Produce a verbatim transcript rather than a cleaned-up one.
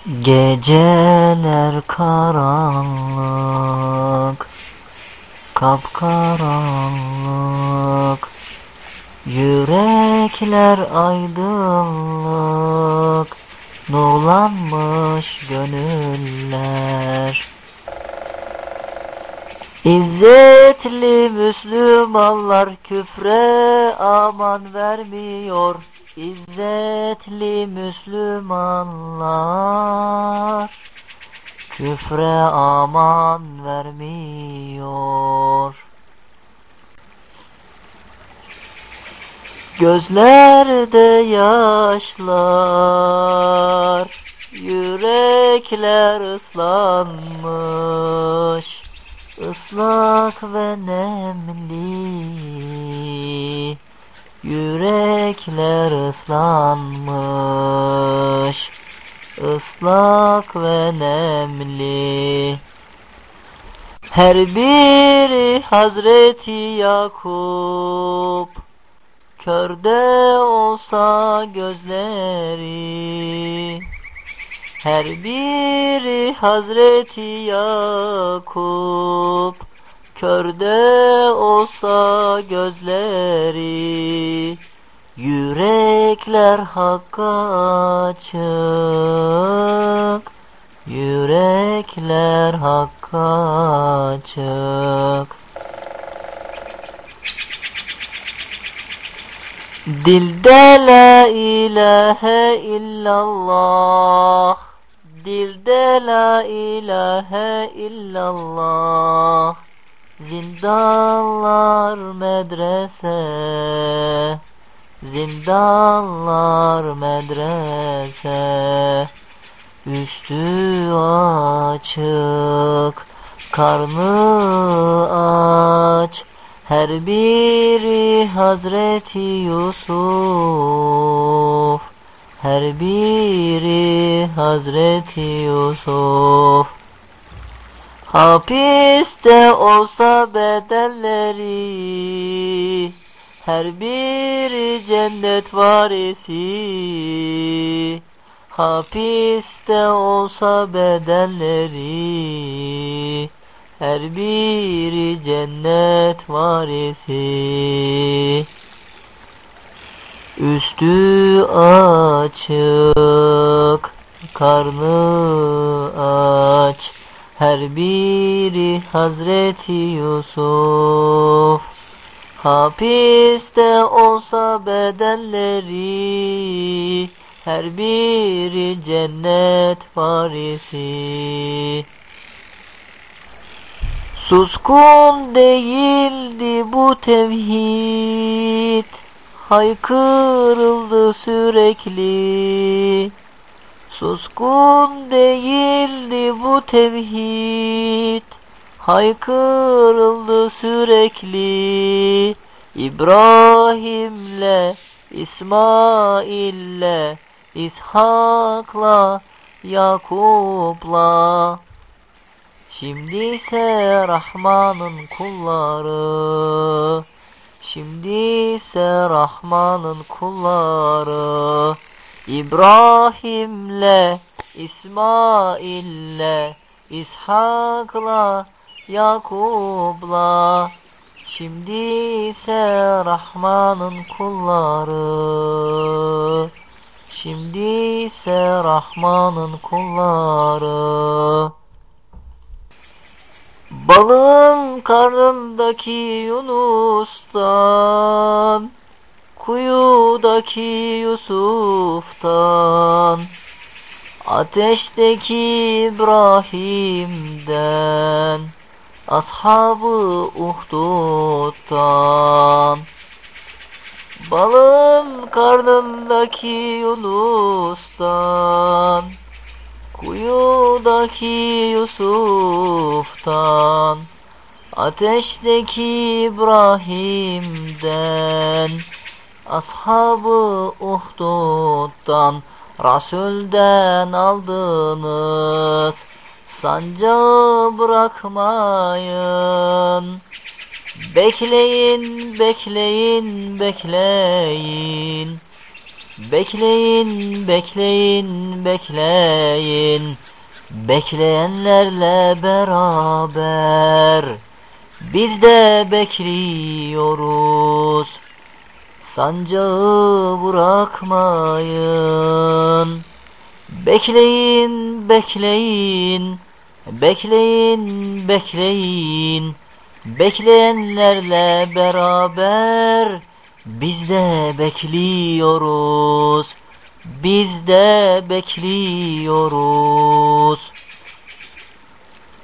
Geceler karanlık, kapkaranlık, yürekler aydınlık, nurlanmış gönüller. İzzetli Müslümanlar küfre aman vermiyor. İzzetli Müslümanlar küfre aman vermiyor. Gözlerde yaşlar, yürekler ıslanmış, ıslak ve nemli. Yürekler ıslanmış, ıslak ve nemli. Her biri Hazreti Yakup, körde olsa gözleri. Her biri Hazreti Yakup, körde olsa gözleri. Yürekler Hakk'a açık, yürekler Hakk'a açık. Dilde la ilahe illallah, dilde la ilahe illallah. Zindanlar medrese, zindanlar medrese. Üstü açık, karnı aç, her biri Hazreti Yusuf, her biri Hazreti Yusuf. Hapiste olsa bedenleri, her biri cennet varisi. Hapiste olsa bedenleri, her biri cennet varisi. Üstü açık, karnı aç, her biri Hazreti Yusuf. Hapiste olsa bedenleri, her biri cennet varisi. Suskun değildi bu tevhid, haykırıldı sürekli. Suskun değildi bu tevhid, haykırıldı sürekli. İbrahim'le, İsmail'le, İshak'la, Yakup'la. Şimdi ise Rahman'ın kulları, şimdi ise Rahman'ın kulları. İbrahim'le, İsmail'le, İshak'la, Yakup'la. Şimdi ise Rahman'ın kulları, şimdi ise Rahman'ın kulları. Balığın karnındaki Yunus'tan, kuyudaki Yusuf'tan, ateşteki İbrahim'den, Ashab-ı Uhdud'dan. Balığın karnındaki Yunus'tan, kuyudaki Yusuf'tan, ateşteki İbrahim'den, Ashab-ı Uhdud'dan. Rasul'den aldınız sancağı, bırakmayın. Bekleyin, bekleyin, bekleyin. Bekleyin, bekleyin, bekleyin, bekleyenlerle beraber biz de bekliyoruz. Sancağı bırakmayın. Bekleyin, bekleyin, bekleyin, bekleyin, bekleyenlerle beraber biz de bekliyoruz. Biz de bekliyoruz.